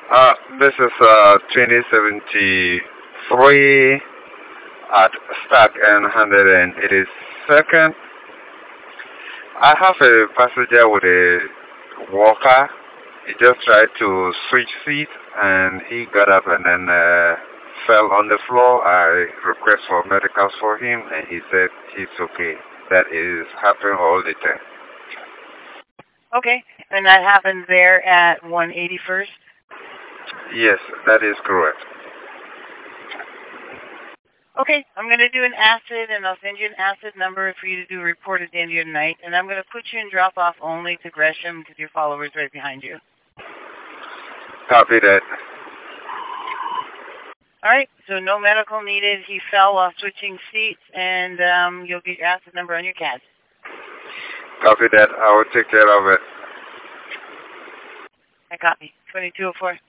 This is 2073 at Stack and 182nd. I have a passenger with a walker. He just tried to switch seats and he got up and then fell on the floor. I request for medicals for him and he said he's okay. That is happening all the time. Okay, and that happens there at 181st? Yes, that is correct. Okay, I'm going to do an acid, and I'll send you an acid number for you to do a report at the end of the night, and I'm going to put you in drop-off only to Gresham because your follower's right behind you. Copy that. All right, so no medical needed. He fell while switching seats, and you'll get your acid number on your CAD. Copy that. I will take care of it. I copy. 2204.